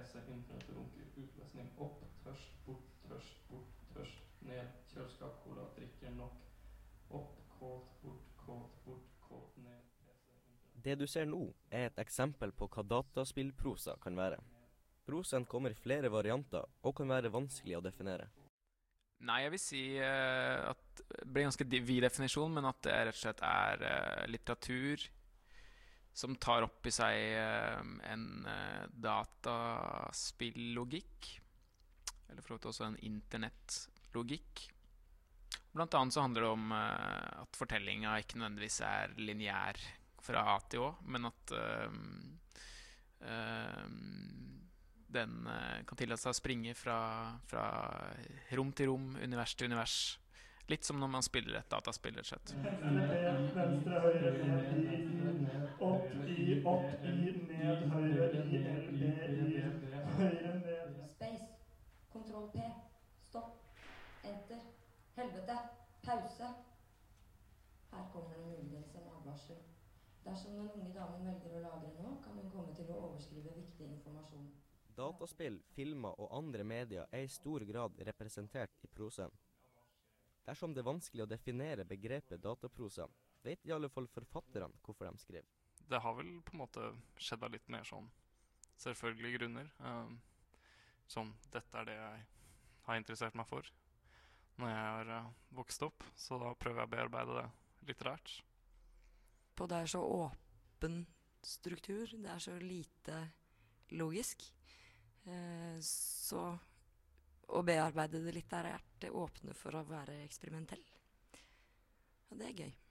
PC, internett, runker, utlesning, opp, tørst, bort, tørst, ned, kjøleskap, cola, drikker nok, opp, kåt, bort, kåt, ned, PC, internett. Det du ser nå er et eksempel på hva dataspillprosa kan være. Prosaen kommer i flere varianter og kan være vanskelig å definere. Nei, jeg vil si at det blir en ganske vid definisjon, men at det rett og slett er litteratur som tar opp i seg en dataspillogikk, eller for øvrig også en internettlogikk. Blant annet så handler det om at fortellinga ikke nødvendigvis er lineær fra A til Å, men at den kan tillate seg å springe fra rom til rom, univers til univers. Litt som når man spiller et dataspill, rett og slett. Venstre, høyre, ned, opp, ned, høyre, høyre, ned. Space, Ctrl P, stopp, enter, helvete, pause. Her kommer det muligens en advarsel. Dersom den unge damen velger å lagre nå, kan hun komme til å overskrive viktig informasjon. Dataspill, filmer og andre medier er i stor grad representert i prosaen. Dersom det er vanskelig å definere begrepet dataprosa, vet i alle fall forfatterne hvorfor de skriver. Det har vel på en måte skjedd av litt mer sånn selvfølgelige grunner. Sånn, dette er det jeg har interessert meg for når jeg har vokst opp, så da prøver jeg å bearbeide det litterært. Og det er så åpen struktur, det er så lite logisk. Så å bearbeide det litterært, det åpner for å være eksperimentell. Og det er gøy.